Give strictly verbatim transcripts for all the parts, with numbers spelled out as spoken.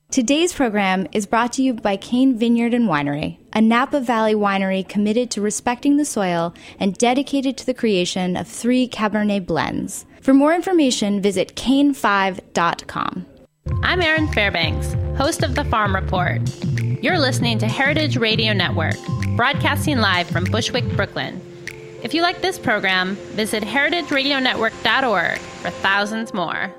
Today's program is brought to you by Cane Vineyard and Winery, a Napa Valley winery committed to respecting the soil and dedicated to the creation of three Cabernet blends. For more information, visit cane five dot com. I'm Erin Fairbanks, host of The Farm Report. You're listening to Heritage Radio Network, broadcasting live from Bushwick, Brooklyn. If you like this program, visit heritage radio network dot org for thousands more.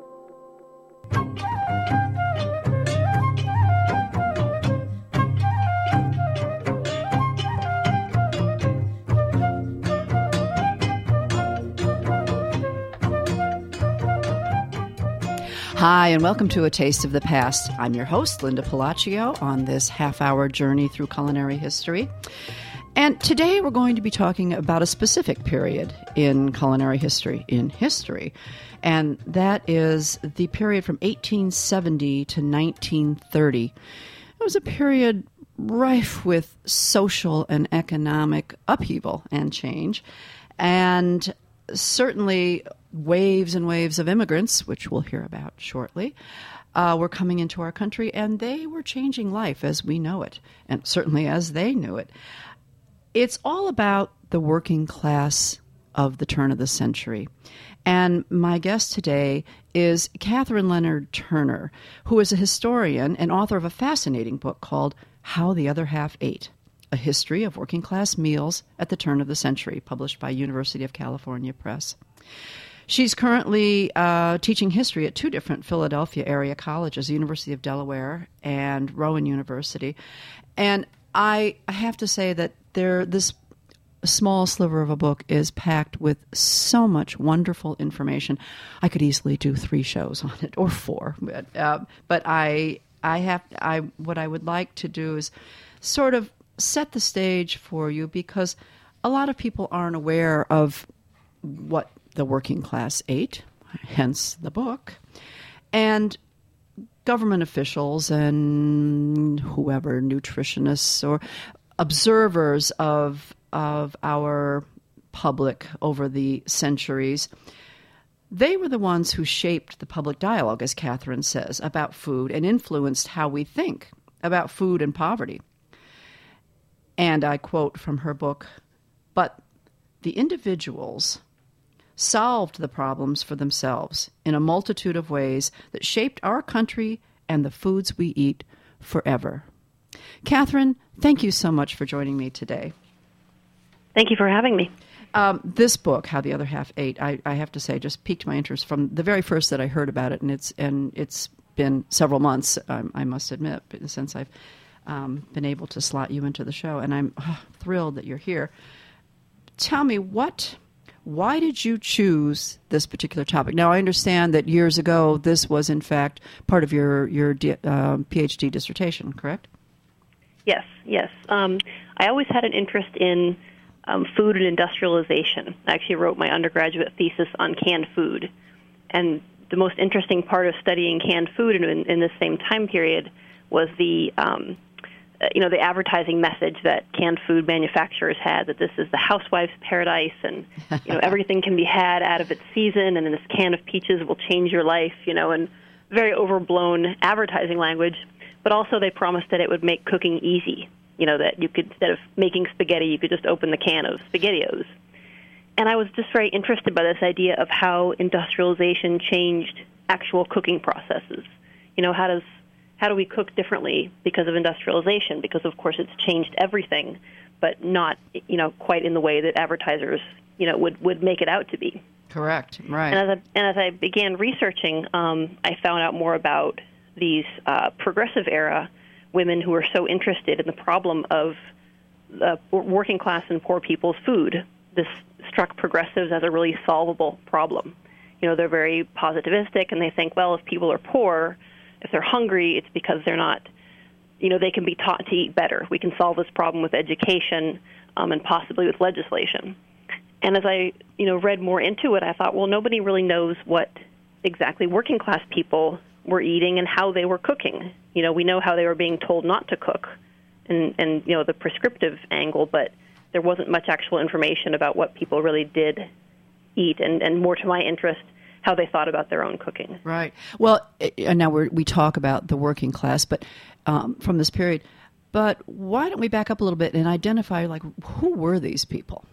Hi, and welcome to A Taste of the Past. I'm your host, Linda Palacio, on this half-hour journey through culinary history. And today we're going to be talking about a specific period in culinary history, in history, and that is the period from eighteen seventy to nineteen thirty. It was a period rife with social and economic upheaval and change, and certainly waves and waves of immigrants, which we'll hear about shortly, uh, were coming into our country, and they were changing life as we know it, and certainly as they knew it. It's all about the working class of the turn of the century. And my guest today is Catherine Leonard Turner, who is a historian and author of a fascinating book called How the Other Half Ate, A History of Working Class Meals at the Turn of the Century, published by University of California Press. She's currently uh, teaching history at two different Philadelphia area colleges, the University of Delaware and Rowan University. And I, I have to say that there, this small sliver of a book is packed with so much wonderful information. I could easily do three shows on it, or four. But, uh, but I, I have, I, what I would like to do is sort of set the stage for you, because a lot of people aren't aware of what the working class ate, hence the book, and government officials and whoever, nutritionists or observers of of our public over the centuries, they were the ones who shaped the public dialogue, as Catherine says, about food and influenced how we think about food and poverty. And I quote from her book, "But the individuals solved the problems for themselves in a multitude of ways that shaped our country and the foods we eat forever." Catherine, thank you so much for joining me today. Thank you for having me. Um, this book, How the Other Half Ate, I, I have to say, just piqued my interest from the very first that I heard about it, and it's and it's been several months, um, I must admit, since I've um, been able to slot you into the show, and I'm oh, thrilled that you're here. Tell me, what... why did you choose this particular topic? Now, I understand that years ago, this was, in fact, part of your, your uh, PhD dissertation, correct? Yes, yes. Um, I always had an interest in um, food and industrialization. I actually wrote my undergraduate thesis on canned food. And the most interesting part of studying canned food in, in this same time period was the... Um, you know, the advertising message that canned food manufacturers had, that this is the housewife's paradise and, you know, everything can be had out of its season, and this can of peaches will change your life, you know, and very overblown advertising language. But also they promised that it would make cooking easy, you know, that you could, instead of making spaghetti, you could just open the can of SpaghettiOs. And I was just very interested by this idea of how industrialization changed actual cooking processes. You know, how does How do we cook differently because of industrialization? Because, of course, it's changed everything, but not, you know, quite in the way that advertisers, you know, would, would make it out to be. Correct, right. And as I, and as I began researching, um, I found out more about these uh, progressive era women who were so interested in the problem of uh, working class and poor people's food. This struck progressives as a really solvable problem. You know, they're very positivistic, and they think, well, if people are poor, if they're hungry, it's because they're not, you know, they can be taught to eat better. We can solve this problem with education um, and possibly with legislation. And as I, you know, read more into it, I thought, well, nobody really knows what exactly working class people were eating and how they were cooking. You know, we know how they were being told not to cook and, and you know, the prescriptive angle, but there wasn't much actual information about what people really did eat. And, and more to my interest, how they thought about their own cooking. Right. Well, and now we're, we talk about the working class, but um, from this period. But why don't we back up a little bit and identify, like, who were these people?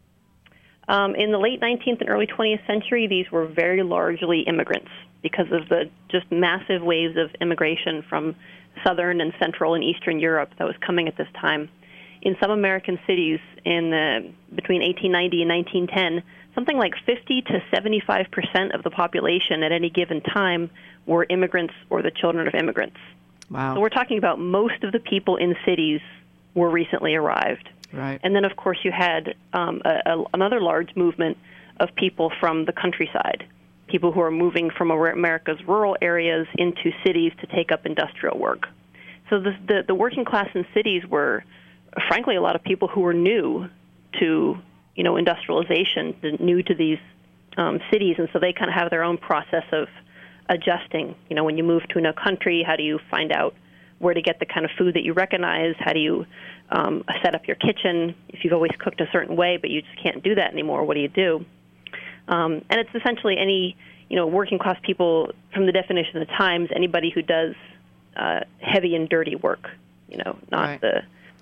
Um, in the late nineteenth and early twentieth century, these were very largely immigrants because of the just massive waves of immigration from southern and central and eastern Europe that was coming at this time. In some American cities in the, between eighteen ninety and nineteen ten, something like fifty to seventy-five percent of the population at any given time were immigrants or the children of immigrants. Wow. So we're talking about most of the people in cities were recently arrived. Right. And then, of course, you had um, a, a, another large movement of people from the countryside, people who are moving from America's rural areas into cities to take up industrial work. So the, the, the working class in cities were, frankly, a lot of people who were new to, you know, industrialization, new to these um, cities, and so they kind of have their own process of adjusting. You know, when you move to a country, how do you find out where to get the kind of food that you recognize? How do you um, set up your kitchen? If you've always cooked a certain way, but you just can't do that anymore, what do you do? Um, and it's essentially any, you know, working class people, from the definition of the times, anybody who does uh, heavy and dirty work, you know, not right. the,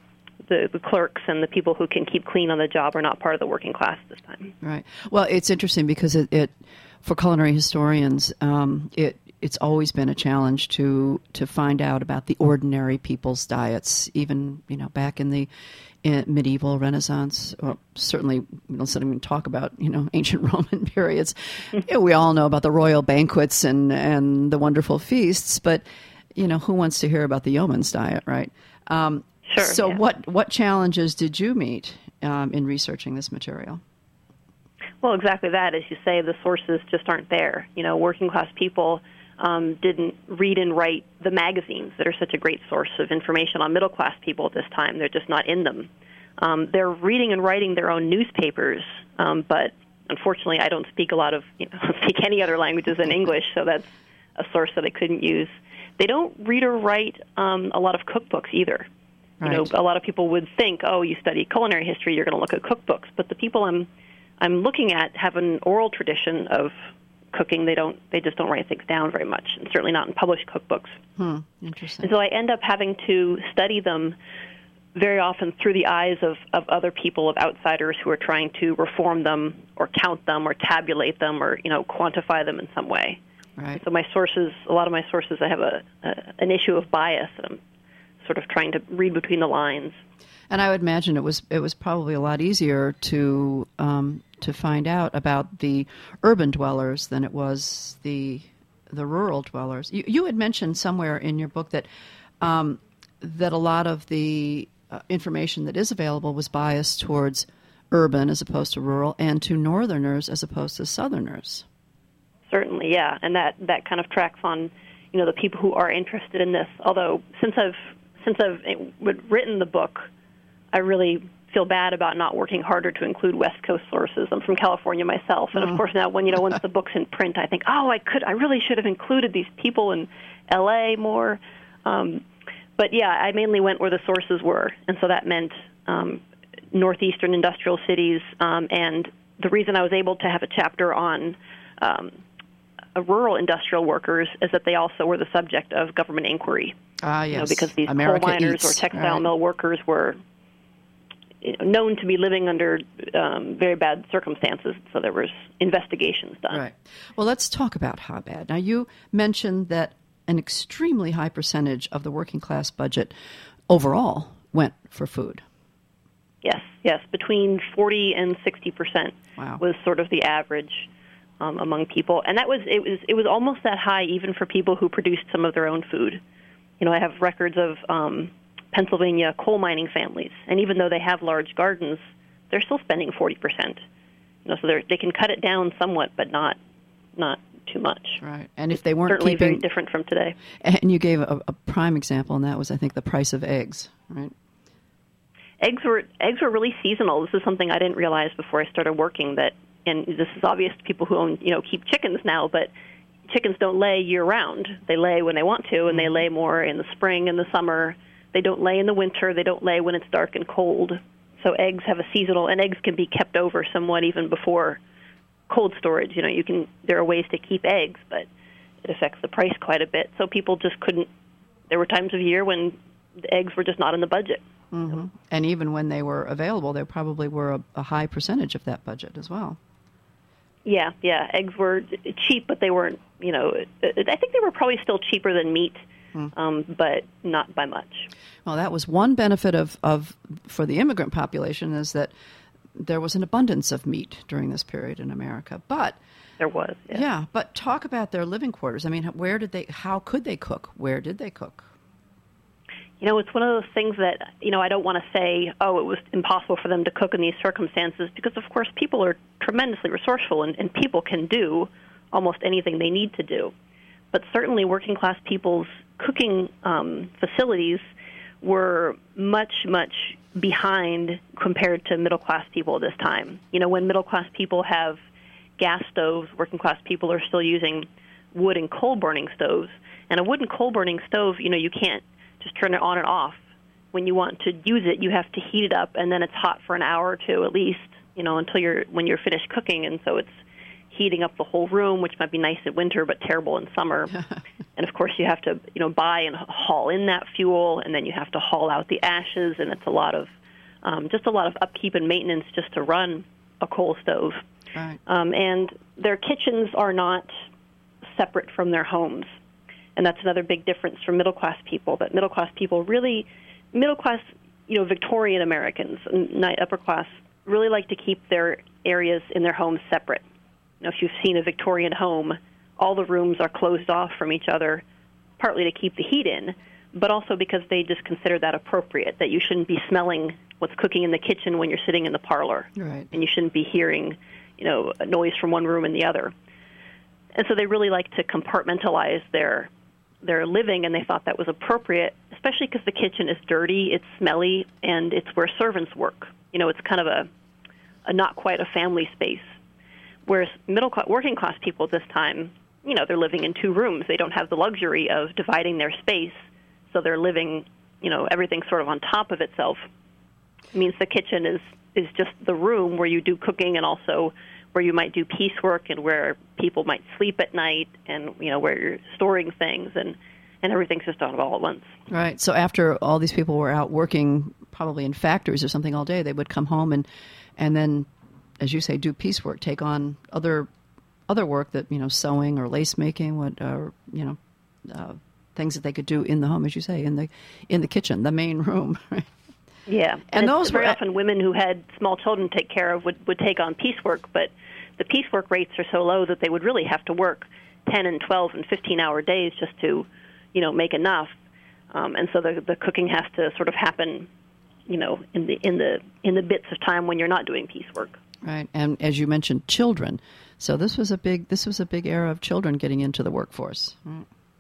the the clerks and the people who can keep clean on the job are not part of the working class this time. Right. Well, it's interesting because it, it for culinary historians, um, it it's always been a challenge to to find out about the ordinary people's diets, even, you know, back in the in medieval Renaissance, or certainly we don't even talk about, you know, ancient Roman periods. Yeah, we all know about the royal banquets and, and the wonderful feasts, but, you know, who wants to hear about the yeoman's diet, right? Um, Sure. So yeah. what, what challenges did you meet um, in researching this material? Well, exactly that. As you say, the sources just aren't there. You know, working class people um, didn't read and write the magazines that are such a great source of information on middle class people at this time. They're just not in them. Um, they're reading and writing their own newspapers, um, but unfortunately, I don't speak a lot of, you know, speak any other languages than English, so that's a source that I couldn't use. They don't read or write um, a lot of cookbooks either. Right. You know, a lot of people would think, oh, you study culinary history, you're going to look at cookbooks. But the people I'm I'm looking at have an oral tradition of cooking. They don't. They just don't write things down very much, and certainly not in published cookbooks. Hmm. Interesting. And so I end up having to study them very often through the eyes of, of other people, of outsiders who are trying to reform them or count them or tabulate them or, you know, quantify them in some way. Right. So my sources, a lot of my sources, I have a, a an issue of bias, and I'm sort of trying to read between the lines. And I would imagine it was it was probably a lot easier to um, to find out about the urban dwellers than it was the the rural dwellers. You, you had mentioned somewhere in your book that um, that a lot of the uh, information that is available was biased towards urban as opposed to rural, and to northerners as opposed to southerners. Certainly, yeah, and that, that kind of tracks on, you know, the people who are interested in this. Although since I've since I've written the book, I really feel bad about not working harder to include West Coast sources. I'm from California myself, and of course now when you know once the book's in print, I think, oh, I could, I really should have included these people in L A more. Um, but yeah, I mainly went where the sources were, and so that meant um, northeastern industrial cities. Um, and the reason I was able to have a chapter on um, uh, rural industrial workers is that they also were the subject of government inquiry. Ah, yes. You know, because these America coal miners eats. or textile Right. mill workers were, you know, known to be living under um, very bad circumstances, so there was investigations done. Right. Well, let's talk about how bad. Now, you mentioned that an extremely high percentage of the working class budget overall went for food. Yes, yes, between forty and sixty percent Wow. was sort of the average um, among people, and that was it was it was almost that high even for people who produced some of their own food. You know, I have records of um, Pennsylvania coal mining families, and even though they have large gardens, they're still spending forty percent. You know, so they they can cut it down somewhat, but not not too much. Right. And if they weren't Certainly keeping, very different from today. and you gave a, a prime example, and that was, I think, the price of eggs. Right. Eggs were eggs were really seasonal. This is something I didn't realize before I started working. That, and this is obvious to people who own, you know, keep chickens now, but chickens don't lay year-round. They lay when they want to, and they lay more in the spring and the summer. They don't lay in the winter. They don't lay when it's dark and cold. So eggs have a seasonal, and eggs can be kept over somewhat even before cold storage. You know, you can there are ways to keep eggs, but it affects the price quite a bit. So people just couldn't. There were times of year when the eggs were just not in the budget. Mm-hmm. And even when they were available, they probably were a, a high percentage of that budget as well. Yeah, yeah. Eggs were cheap, but they weren't, you know, I think they were probably still cheaper than meat, mm. um, but not by much. Well, that was one benefit of, of for the immigrant population, is that there was an abundance of meat during this period in America. But there was, yeah. Yeah, but talk about their living quarters. I mean, where did they, how could they cook? Where did they cook? You know, it's one of those things that, you know, I don't want to say, oh, it was impossible for them to cook in these circumstances, because, of course, people are tremendously resourceful, and, and people can do almost anything they need to do. But certainly working-class people's cooking um, facilities were much, much behind compared to middle-class people at this time. You know, when middle-class people have gas stoves, working-class people are still using wood and coal-burning stoves. And a wood and coal-burning stove, you know, you can't just turn it on and off. When you want to use it, you have to heat it up, and then it's hot for an hour or two at least, you know, until you're when you're finished cooking. And so it's heating up the whole room, which might be nice in winter but terrible in summer. And of course, you have to, you know, buy and haul in that fuel, and then you have to haul out the ashes, and it's a lot of um, just a lot of upkeep and maintenance just to run a coal stove. Right. Um, and their kitchens are not separate from their homes. And that's another big difference from middle-class people, that middle-class people really, middle-class, you know, Victorian Americans, not upper-class, really like to keep their areas in their homes separate. You know, if you've seen a Victorian home, all the rooms are closed off from each other, partly to keep the heat in, but also because they just consider that appropriate, that you shouldn't be smelling what's cooking in the kitchen when you're sitting in the parlor. Right. And you shouldn't be hearing, you know, a noise from one room and the other. And so they really like to compartmentalize their their living, and they thought that was appropriate, especially because the kitchen is dirty, it's smelly, and it's where servants work. You know, it's kind of a, a not quite a family space. Whereas middle class, working class people at this time, you know, they're living in two rooms. They don't have the luxury of dividing their space, so they're living, you know, everything sort of on top of itself. It means the kitchen is, is just the room where you do cooking, and also where you might do piecework, and where people might sleep at night, and, you know, where you're storing things, and, and everything's just done all at once. Right. So after all these people were out working, probably in factories or something all day, they would come home and, and then, as you say, do piecework, take on other other work that, you know, sewing or lace making, what, uh, you know, uh, things that they could do in the home, as you say, in the in the kitchen, the main room. Right? Yeah, and, and those very were often women who had small children to take care of would, would take on piecework, but the piecework rates are so low that they would really have to work ten and twelve and fifteen-hour days just to, you know, make enough. Um, and so the the cooking has to sort of happen, you know, in the in the in the bits of time when you're not doing piecework. Right, and as you mentioned, children. So this was a big this was a big era of children getting into the workforce. Right.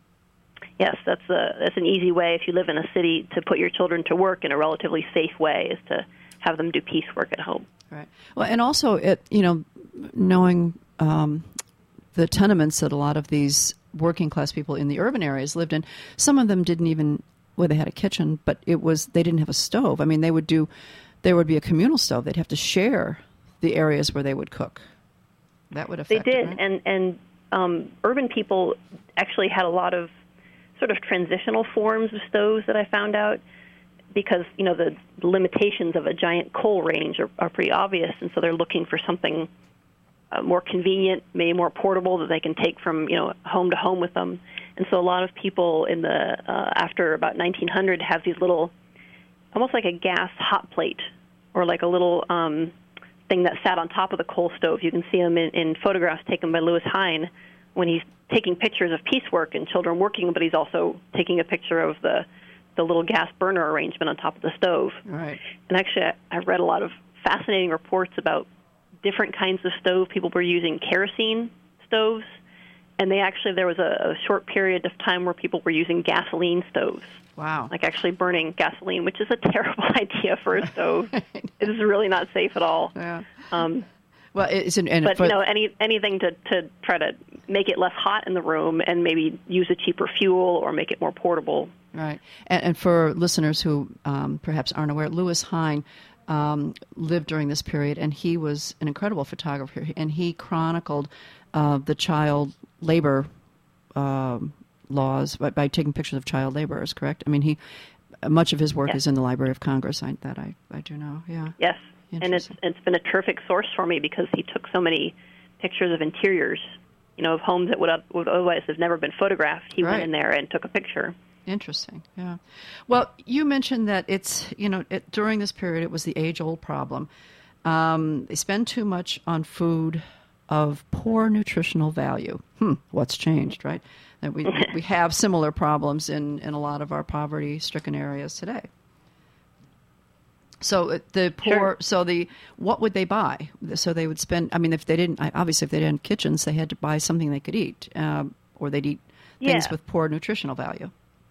Yes, that's a that's an easy way if you live in a city to put your children to work in a relatively safe way, is to have them do piecework at home. Right. Well, and also, it you know, knowing um, the tenements that a lot of these working class people in the urban areas lived in, some of them didn't even, well, they had a kitchen, but it was they didn't have a stove. I mean, they would do, there would be a communal stove. They'd have to share the areas where they would cook. That would affect. They did, it, right? and and um, urban people actually had a lot of sort of transitional forms of stoves that I found out, because, you know, the limitations of a giant coal range are, are pretty obvious, and so they're looking for something uh, more convenient, maybe more portable, that they can take from, you know, home to home with them. And so a lot of people in the uh, after about nineteen hundred have these little, almost like a gas hot plate, or like a little um, thing that sat on top of the coal stove. You can see them in, in photographs taken by Lewis Hine when he's taking pictures of piecework and children working, but he's also taking a picture of the the little gas burner arrangement on top of the stove. Right. And actually, I, I read a lot of fascinating reports about different kinds of stove. People were using kerosene stoves, and they actually, there was a, a short period of time where people were using gasoline stoves. Wow. Like actually burning gasoline, which is a terrible idea for a stove. It is really not safe at all. Yeah. Um, well, it's an, and but, for, you know, any anything to, to try to make it less hot in the room, and maybe use a cheaper fuel or make it more portable. Right. And, and for listeners who um, perhaps aren't aware, Lewis Hine um, lived during this period, and he was an incredible photographer, and he chronicled uh, the child labor um, laws by, by taking pictures of child laborers, correct? I mean, he much of his work yes. is in the Library of Congress. I, that I, I do know, yeah. Yes, and it's it's been a terrific source for me because he took so many pictures of interiors, you know, of homes that would, would otherwise have never been photographed. He right. went in there and took a picture. Interesting, yeah. Well, you mentioned that it's, you know, it, during this period it was the age-old problem. Um, they spend too much on food of poor nutritional value. Hmm, what's changed, right? That we we have similar problems in, in a lot of our poverty-stricken areas today. So the poor, sure. so the what would they buy? So they would spend. I mean, if they didn't, obviously, if they didn't have kitchens, they had to buy something they could eat, um, or they'd eat things yeah. with poor nutritional value.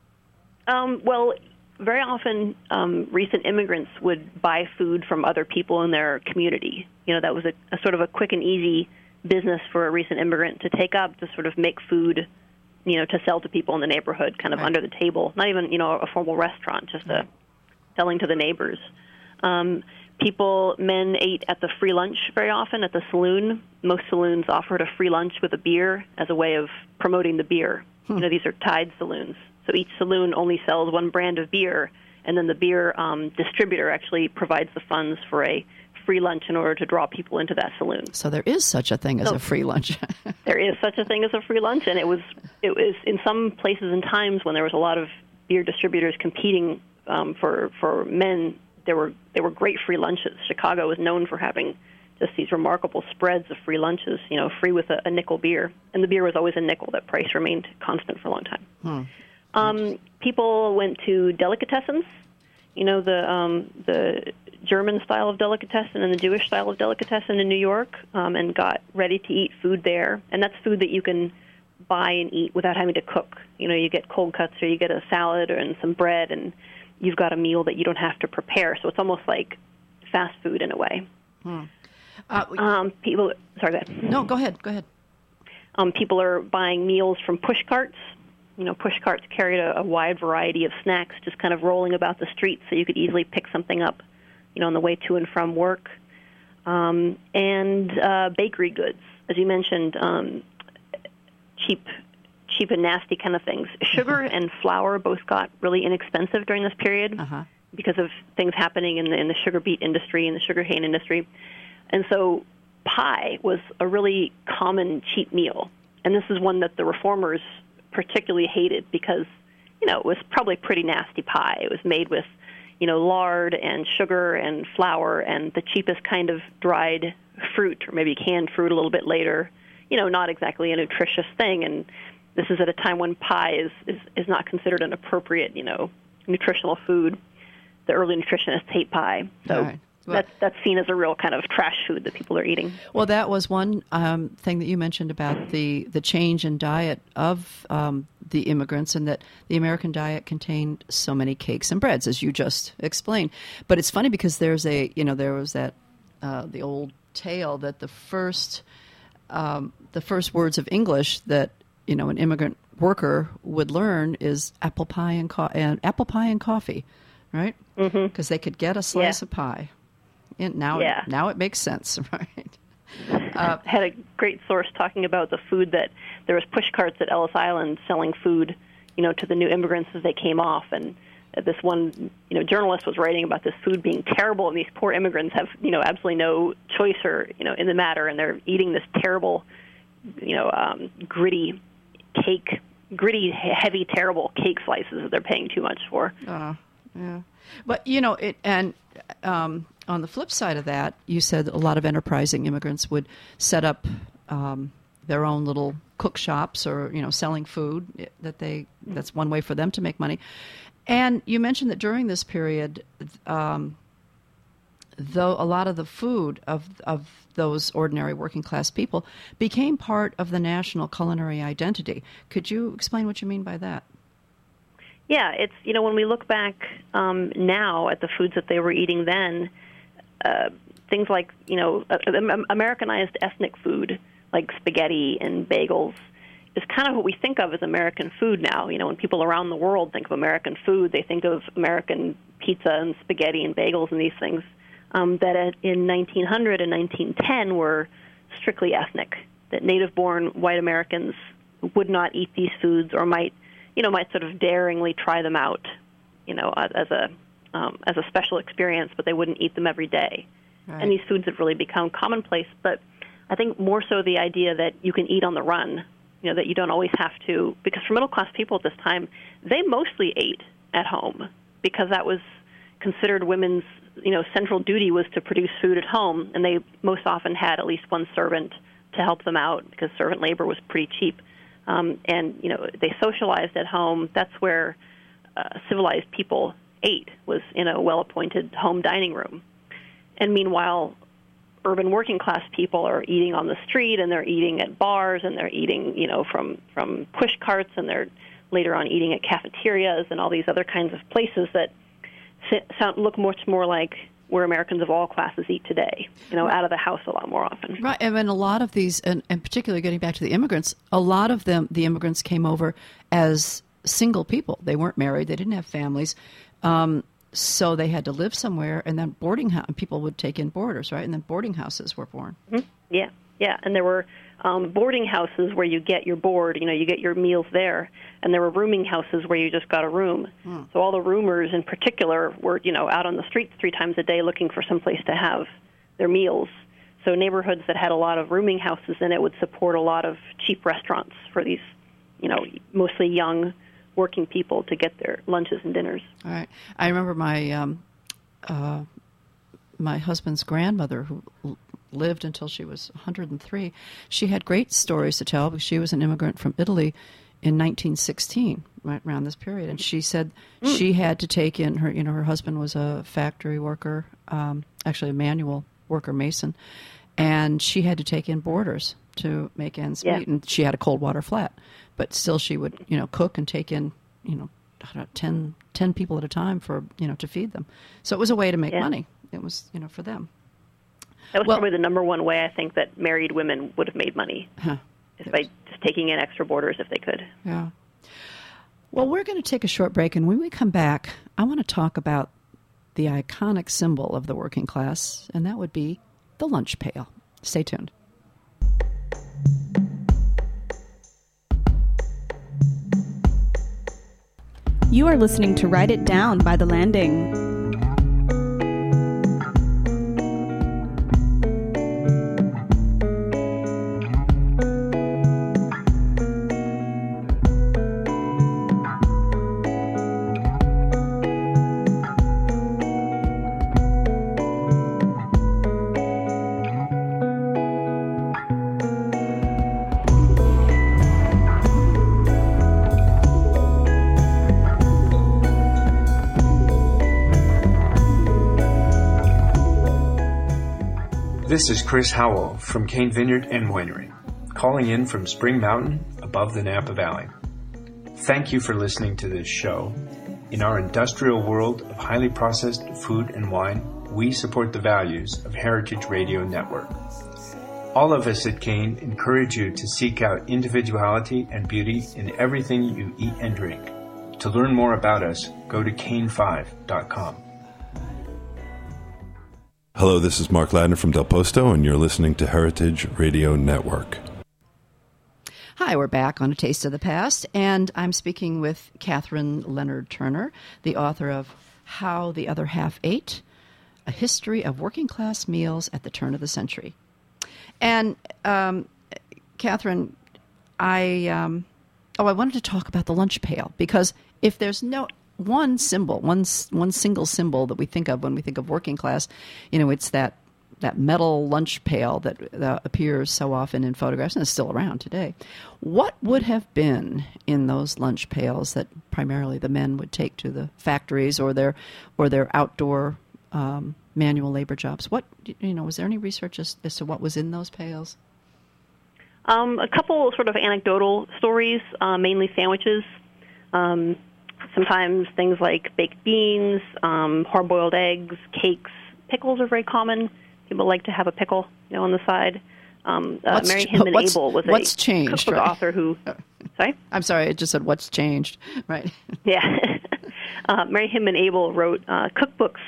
Um, well, very often um, recent immigrants would buy food from other people in their community. You know, that was a, a sort of a quick and easy business for a recent immigrant to take up, to sort of make food, you know, to sell to people in the neighborhood, kind of right. under the table. Not even, you know, a formal restaurant, just right. a selling to the neighbors. Um, people, men ate at the free lunch very often at the saloon. Most saloons offered a free lunch with a beer as a way of promoting the beer. Hmm. You know, these are tied saloons. So each saloon only sells one brand of beer, and then the beer um, distributor actually provides the funds for a free lunch in order to draw people into that saloon. So there is such a thing as so, a free lunch. There is such a thing as a free lunch, and it was it was in some places and times when there was a lot of beer distributors competing um, for for men. There were there were great free lunches. Chicago was known for having just these remarkable spreads of free lunches, you know, free with a, a nickel beer. And the beer was always a nickel. That price remained constant for a long time. Hmm. Um, people went to delicatessens, you know, the um, the German style of delicatessen and the Jewish style of delicatessen in New York, um, and got ready-to-eat food there. And that's food that you can buy and eat without having to cook. You know, you get cold cuts or you get a salad or and some bread, and you've got a meal that you don't have to prepare. So it's almost like fast food in a way. Hmm. Uh, um, people, sorry, go ahead. No, go ahead. Go ahead. Um, people are buying meals from push carts. You know, push carts carried a, a wide variety of snacks, just kind of rolling about the streets, so you could easily pick something up, you know, on the way to and from work. Um, and uh, bakery goods, as you mentioned, um, cheap, cheap and nasty kind of things. Sugar and flour both got really inexpensive during this period uh-huh. because of things happening in the in the sugar beet industry and the sugar cane industry, and so pie was a really common cheap meal, and this is one that the reformers particularly hated because, you know, it was probably pretty nasty pie. It was made with, you know, lard and sugar and flour and the cheapest kind of dried fruit, or maybe canned fruit a little bit later. You know, not exactly a nutritious thing. And this is at a time when pie is, is, is not considered an appropriate, you know, nutritional food. The early nutritionists hate pie. So right. well, that's, that's seen as a real kind of trash food that people are eating. Well, that was one um, thing that you mentioned about the, the change in diet of um, the immigrants, and that the American diet contained so many cakes and breads, as you just explained. But it's funny because there's a, you know, there was that, uh, the old tale that the first, um, the first words of English that, you know, an immigrant worker would learn is apple pie and, co- and apple pie and coffee, right? Because mm-hmm. they could get a slice yeah. of pie. And now, yeah. it, now it makes sense, right? Uh, had a great source talking about the food that there was push carts at Ellis Island selling food, you know, to the new immigrants as they came off. And this one, you know, journalist was writing about this food being terrible, and these poor immigrants have, you know, absolutely no choice or, you know, in the matter, and they're eating this terrible, you know, um, gritty cake, gritty, heavy, terrible cake slices that they're paying too much for. Uh, yeah. But, you know, it, and um, on the flip side of that, you said a lot of enterprising immigrants would set up um, their own little cook shops, or, you know, selling food that they, that's one way for them to make money. And you mentioned that during this period, um, though a lot of the food of of those ordinary working class people became part of the national culinary identity. Could you explain what you mean by that? Yeah, it's, you know, when we look back um, now at the foods that they were eating then, uh, things like, you know, uh, Americanized ethnic food like spaghetti and bagels is kind of what we think of as American food now. You know, when people around the world think of American food, they think of American pizza and spaghetti and bagels and these things. um, that in nineteen hundred and nineteen ten were strictly ethnic, that native-born white Americans would not eat these foods or might, you know, might sort of daringly try them out, you know, as a um, as a special experience, but they wouldn't eat them every day. Right. And these foods have really become commonplace, but I think more so the idea that you can eat on the run, you know, that you don't always have to, because for middle-class people at this time, they mostly ate at home because that was considered women's, you know, central duty was to produce food at home, and they most often had at least one servant to help them out because servant labor was pretty cheap. Um, and, you know, they socialized at home. That's where uh, civilized people ate, was in a well-appointed home dining room. And meanwhile, urban working-class people are eating on the street, and they're eating at bars, and they're eating, you know, from, from push carts, and they're later on eating at cafeterias and all these other kinds of places that sound, look much more like where Americans of all classes eat today, you know, out of the house a lot more often. Right, and a lot of these, and, and particularly getting back to the immigrants, a lot of them, the immigrants came over as single people. They weren't married, they didn't have families, um, so they had to live somewhere, and then boarding house, people would take in boarders, right, and then boarding houses were born. Mm-hmm. Yeah, yeah, and there were um, boarding houses where you get your board, you know, you get your meals there, and there were rooming houses where you just got a room. Hmm. So all the roomers in particular were, you know, out on the streets three times a day looking for some place to have their meals. So neighborhoods that had a lot of rooming houses in it would support a lot of cheap restaurants for these, you know, mostly young working people to get their lunches and dinners. All right. I remember my um, uh, my husband's grandmother, who l- lived until she was one hundred three. She had great stories to tell because she was an immigrant from Italy in nineteen sixteen, right around this period. And she said mm. she had to take in her, you know, her husband was a factory worker, um, actually a manual worker, mason, and she had to take in boarders to make ends yeah. meet. And she had a cold water flat, but still she would, you know, cook and take in, you know, I don't know, ten, ten people at a time for, you know, to feed them. So it was a way to make yeah. money. It was, you know, for them. That was well, probably the number one way I think that married women would have made money, huh. is by just taking in extra boarders if they could. Yeah. Well, we're going to take a short break, and when we come back, I want to talk about the iconic symbol of the working class, and that would be the lunch pail. Stay tuned. You are listening to Write It Down by The Landing. This is Chris Howell from Cane Vineyard and Winery, calling in from Spring Mountain above the Napa Valley. Thank you for listening to this show. In our industrial world of highly processed food and wine, we support the values of Heritage Radio Network. All of us at Cane encourage you to seek out individuality and beauty in everything you eat and drink. To learn more about us, go to cane five dot com. Hello, this is Mark Ladner from Del Posto, and you're listening to Heritage Radio Network. Hi, we're back on A Taste of the Past, and I'm speaking with Catherine Leonard Turner, the author of How the Other Half Ate, A History of Working Class Meals at the Turn of the Century. And, um, Catherine, I, um, oh, I wanted to talk about the lunch pail, because if there's no... One symbol, one one single symbol that we think of when we think of working class, you know, it's that that metal lunch pail that uh, appears so often in photographs and is still around today. What would have been in those lunch pails that primarily the men would take to the factories or their or their outdoor um, manual labor jobs? What, you know, was there any research as, as to what was in those pails? Um, a couple sort of anecdotal stories, uh, mainly sandwiches. Um, Sometimes things like baked beans, um, hard-boiled eggs, cakes. Pickles are very common. People like to have a pickle, you know, on the side. Um, uh, Mary Hinman Abel was what's a changed, cookbook right? author who... Sorry? I'm sorry, it just said what's changed, right? Yeah. uh, Mary Hinman Abel wrote uh, cookbooks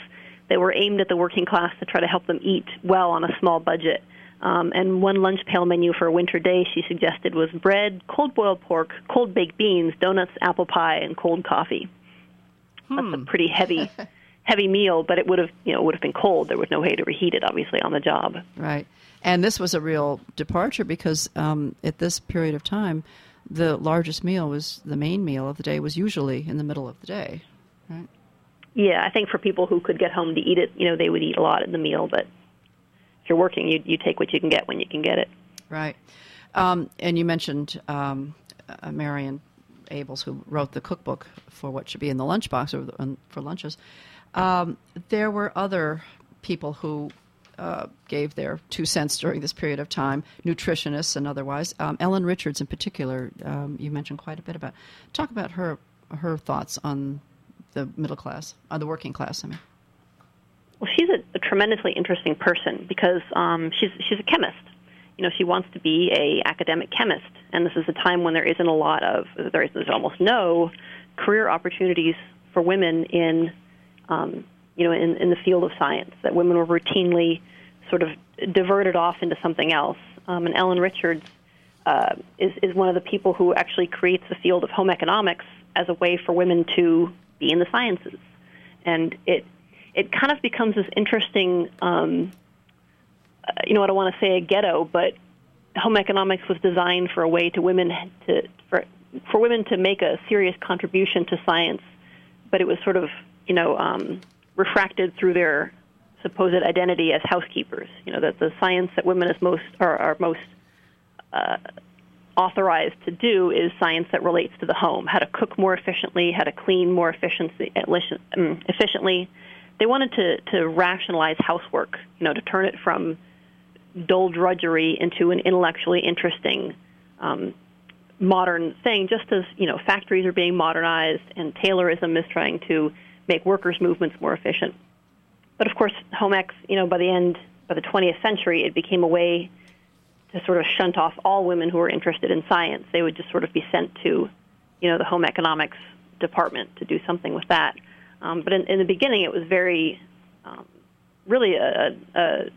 They were aimed at the working class to try to help them eat well on a small budget. Um, and one lunch pail menu for a winter day she suggested was bread, cold boiled pork, cold baked beans, donuts, apple pie, and cold coffee. Hmm. That's a pretty heavy, heavy meal, but it would have, you know, would have been cold. There was no way to reheat it, obviously, on the job. Right, and this was a real departure because um, at this period of time, the largest meal was the main meal of the day was usually in the middle of the day. Right. Yeah, I think for people who could get home to eat it, you know, they would eat a lot in the meal, but if you're working, you you take what you can get when you can get it. Right. Um, and you mentioned um, uh, Marion Abels, who wrote the cookbook for what should be in the lunchbox or the, um, for lunches. Um, there were other people who uh, gave their two cents during this period of time, nutritionists and otherwise. Um, Ellen Richards, in particular, um, you mentioned quite a bit about. Talk about her her thoughts on the middle class, on the working class, I mean. Well, she's a, a tremendously interesting person because um, she's she's a chemist. You know, she wants to be a academic chemist, and this is a time when there isn't a lot of, there is there's almost no career opportunities for women in, um, you know, in, in the field of science. That women were routinely sort of diverted off into something else. Um, and Ellen Richards uh, is is one of the people who actually creates the field of home economics as a way for women to be in the sciences, and it it kind of becomes this interesting. Um, You know, I don't want to say a ghetto, but home economics was designed for a way to women to for for women to make a serious contribution to science, but it was sort of you know um, refracted through their supposed identity as housekeepers. You know, that the science that women is most are, are most uh, authorized to do is science that relates to the home: how to cook more efficiently, how to clean more efficiently. efficiently. They wanted to to rationalize housework. You know, to turn it from dull drudgery into an intellectually interesting um, modern thing, just as, you know, factories are being modernized and Taylorism is trying to make workers' movements more efficient. But, of course, home ec, you know, by the end, by the twentieth century, it became a way to sort of shunt off all women who were interested in science. They would just sort of be sent to, you know, the home economics department to do something with that. Um, but in, in the beginning, it was very, um, really a, a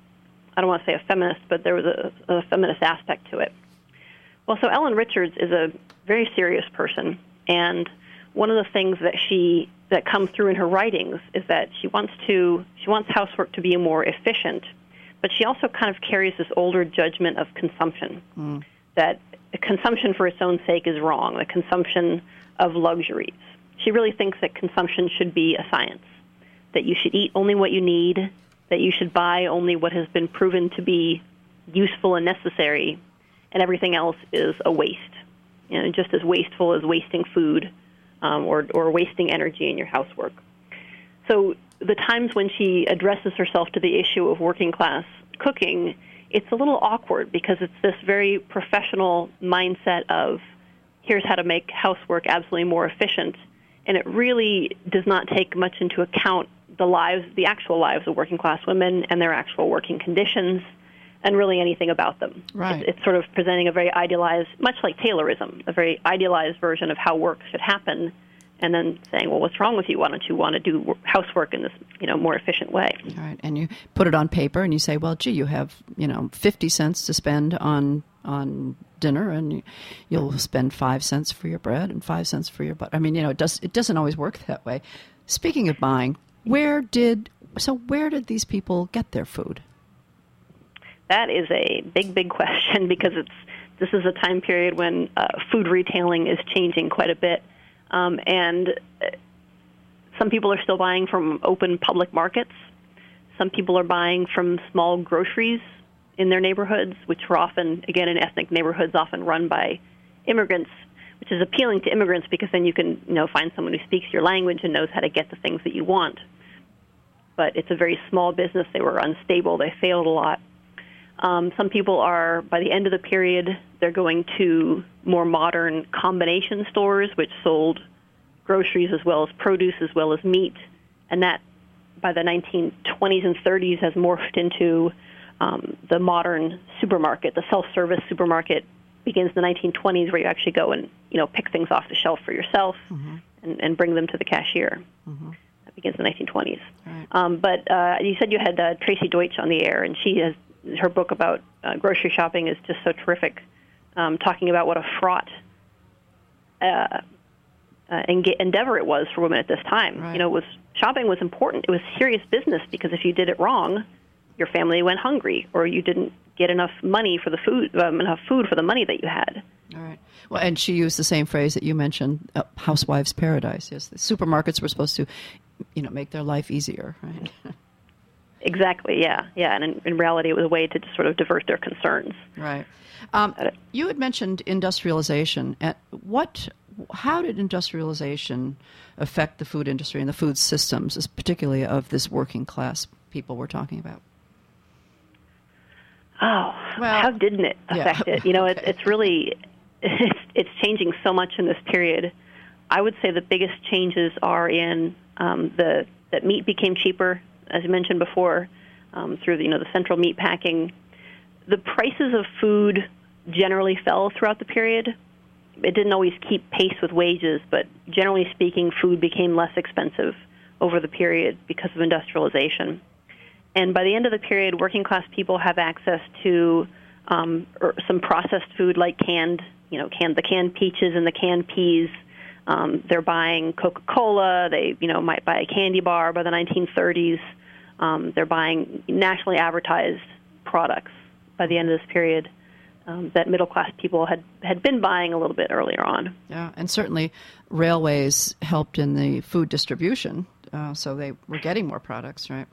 I don't want to say a feminist, but there was a, a feminist aspect to it. Well, so Ellen Richards is a very serious person, and one of the things that she that comes through in her writings is that she wants to she wants housework to be more efficient, but she also kind of carries this older judgment of consumption, mm. that consumption for its own sake is wrong, the consumption of luxuries. She really thinks that consumption should be a science, that you should eat only what you need, that you should buy only what has been proven to be useful and necessary, and everything else is a waste. You know, just as wasteful as wasting food um, or, or wasting energy in your housework. So the times when she addresses herself to the issue of working class cooking, it's a little awkward because it's this very professional mindset of here's how to make housework absolutely more efficient, and it really does not take much into account the lives, the actual lives of working class women and their actual working conditions, and really anything about them. Right. It's, it's sort of presenting a very idealized, much like Taylorism, a very idealized version of how work should happen, and then saying, well, what's wrong with you? Why don't you want to do housework in this, you know, more efficient way? All right, and you put it on paper, and you say, well, gee, you have, you know, fifty cents to spend on on dinner, and you'll spend five cents for your bread and five cents for your butter. I mean, you know, it does it doesn't always work that way. Speaking of buying, Where did so? Where did these people get their food? That is a big, big question because it's this is a time period when uh, food retailing is changing quite a bit, um, and some people are still buying from open public markets. Some people are buying from small groceries in their neighborhoods, which are often, again, in ethnic neighborhoods, often run by immigrants, which is appealing to immigrants because then you can, you know, find someone who speaks your language and knows how to get the things that you want. But it's a very small business. They were unstable. They failed a lot. Um, some people are, by the end of the period, they're going to more modern combination stores, which sold groceries as well as produce as well as meat. And that, by the nineteen twenties and thirties, has morphed into um, the modern supermarket. The self-service supermarket begins in the nineteen twenties, where you actually go and, you know, pick things off the shelf for yourself mm-hmm. and, and bring them to the cashier. Mm-hmm. begins in the nineteen twenties. Right. Um, but uh, you said you had uh, Tracy Deutsch on the air, and she has her book about uh, grocery shopping is just so terrific, um, talking about what a fraught uh, uh, endeavor it was for women at this time. Right. You know, it was shopping was important. It was serious business because if you did it wrong, your family went hungry, or you didn't get enough money for the food, um, enough food for the money that you had. All right. Well, and she used the same phrase that you mentioned, uh, "housewives' paradise." Yes, the supermarkets were supposed to, you know, make their life easier, right? Exactly. Yeah, yeah. And in, in reality, it was a way to just sort of divert their concerns. Right. Um, you had mentioned industrialization. Uh, what? How did industrialization affect the food industry and the food systems, particularly of this working class people we're talking about? Oh, well, how didn't it affect yeah. it? You know, okay. it, it's really, it's, it's changing so much in this period. I would say the biggest changes are in um, the that meat became cheaper, as you mentioned before, um, through the, you know the central meat packing. The prices of food generally fell throughout the period. It didn't always keep pace with wages, but generally speaking, food became less expensive over the period because of industrialization. And by the end of the period, working class people have access to um, some processed food like canned, you know, canned the canned peaches and the canned peas. Um, they're buying Coca-Cola. They, you know, might buy a candy bar by the nineteen thirties. Um, they're buying nationally advertised products by the end of this period um, that middle class people had, had been buying a little bit earlier on. Yeah, and certainly railways helped in the food distribution, uh, so they were getting more products, right?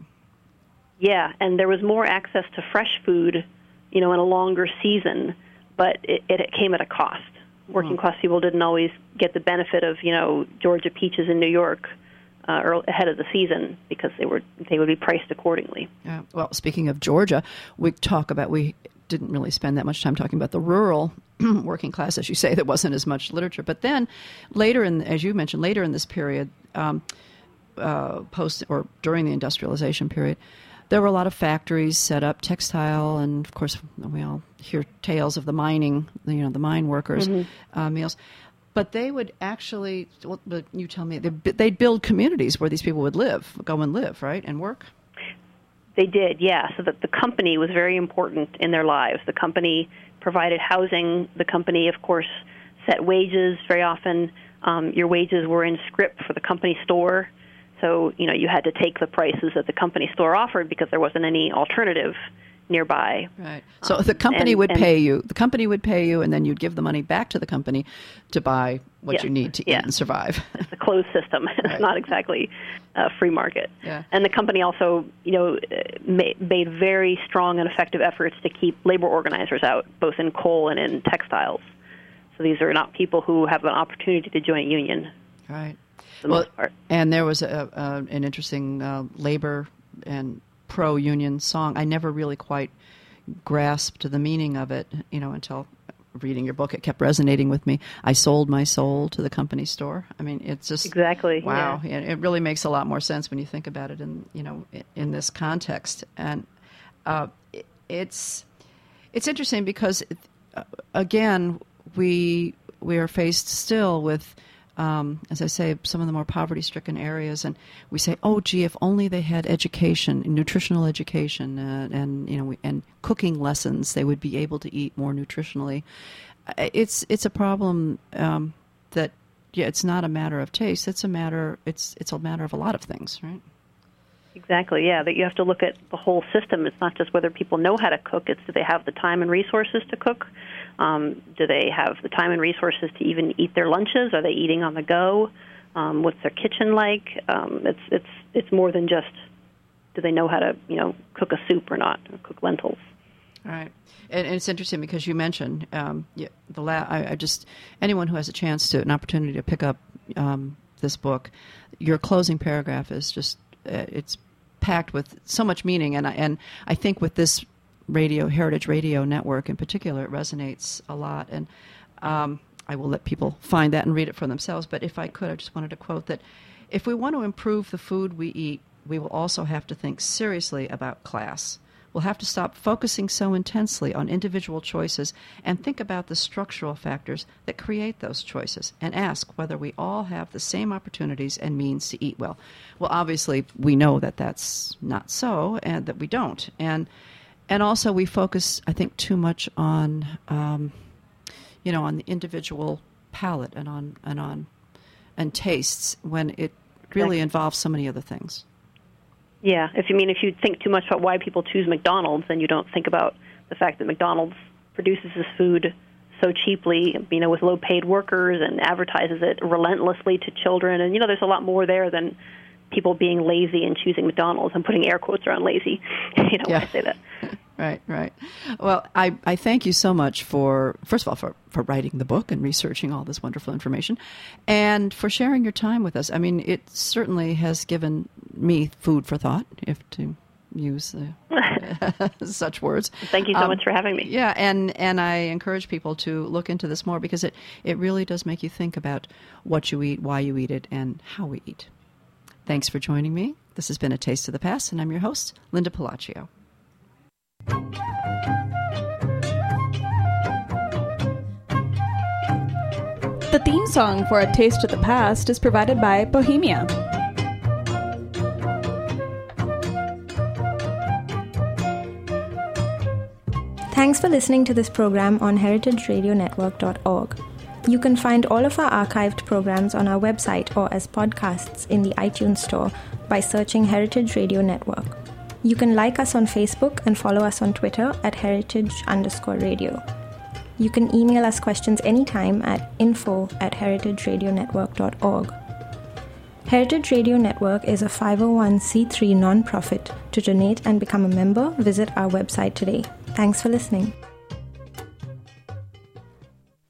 Yeah, and there was more access to fresh food, you know, in a longer season, but it, it came at a cost. Working class people didn't always get the benefit of, you know, Georgia peaches in New York uh, early, ahead of the season because they were they would be priced accordingly. Yeah. Well, speaking of Georgia, we talk about we didn't really spend that much time talking about the rural working class, as you say. There wasn't as much literature, but then later in, as you mentioned, later in this period, um, uh, post or during the industrialization period, there were a lot of factories set up, textile, and of course we all hear tales of the mining, you know, the mine workers' mm-hmm. uh, meals. But they would actually, well, but you tell me, they'd build communities where these people would live, go and live, right, and work? They did, yeah. So that the company was very important in their lives. The company provided housing. The company, of course, set wages very often. Um, your wages were in scrip for the company store. So, you know, you had to take the prices that the company store offered because there wasn't any alternative nearby. Right. So the company and, would and, pay you. The company would pay you, and then you'd give the money back to the company to buy what yes, you need to yeah. eat and survive. It's a closed system. It's right. not exactly a free market. Yeah. And the company also, you know, made, made very strong and effective efforts to keep labor organizers out, both in coal and in textiles. So these are not people who have an opportunity to join a union. Right. For the well, most part. And there was a, a, an interesting uh, labor and pro-union song. I never really quite grasped the meaning of it, you know, until reading your book. It kept resonating with me. I sold my soul to the company store. I mean, it's just exactly wow. Yeah. It really makes a lot more sense when you think about it in, you know, in this context. And uh, it, it's it's interesting because uh, again, we we are faced still with, Um, as I say, some of the more poverty-stricken areas, and we say, "Oh, gee, if only they had education, nutritional education, uh, and you know, and cooking lessons, they would be able to eat more nutritionally." It's it's a problem um, that, yeah, it's not a matter of taste. It's a matter it's it's a matter of a lot of things, right? Exactly. Yeah, that you have to look at the whole system. It's not just whether people know how to cook. It's do they have the time and resources to cook. Um, do they have the time and resources to even eat their lunches? Are they eating on the go? Um, what's their kitchen like? Um, it's it's it's more than just do they know how to you know cook a soup or not, or cook lentils. All right, and, and it's interesting because you mentioned um, yeah, the la- I, I just anyone who has a chance to an opportunity to pick up um, this book, your closing paragraph is just uh, it's packed with so much meaning, and I, and I think with this radio Heritage Radio Network in particular, it resonates a lot, and um, I will let people find that and read it for themselves. But if I could, I just wanted to quote that if we want to improve the food we eat, we will also have to think seriously about class. We'll have to stop focusing so intensely on individual choices and think about the structural factors that create those choices and ask whether we all have the same opportunities and means to eat well. Well, obviously, we know that that's not so and that we don't. And and also we focus, I think, too much on, um, you know, on the individual palate and on and on and tastes when it really involves so many other things. Yeah, if you mean if you think too much about why people choose McDonald's, then you don't think about the fact that McDonald's produces this food so cheaply, you know, with low-paid workers and advertises it relentlessly to children. And, you know, there's a lot more there than people being lazy and choosing McDonald's. I'm putting air quotes around lazy, you know, yeah. when I say that. Right, right. Well, I, I thank you so much for, first of all, for, for writing the book and researching all this wonderful information, and for sharing your time with us. I mean, it certainly has given me food for thought, if to use uh, such words. Thank you so um, much for having me. Yeah, and, and I encourage people to look into this more because it, it really does make you think about what you eat, why you eat it, and how we eat. Thanks for joining me. This has been A Taste of the Past, and I'm your host, Linda Pelaccio. The theme song for A Taste of the Past is provided by Bohemia. Thanks for listening to this program on heritage radio network dot org. You can find all of our archived programs on our website or as podcasts in the iTunes Store by searching Heritage Radio Network. You can like us on Facebook and follow us on Twitter at heritage underscore radio. You can email us questions anytime at info at heritage radio network dot org. Heritage Radio Network is a five oh one c three nonprofit. To donate and become a member, visit our website today. Thanks for listening.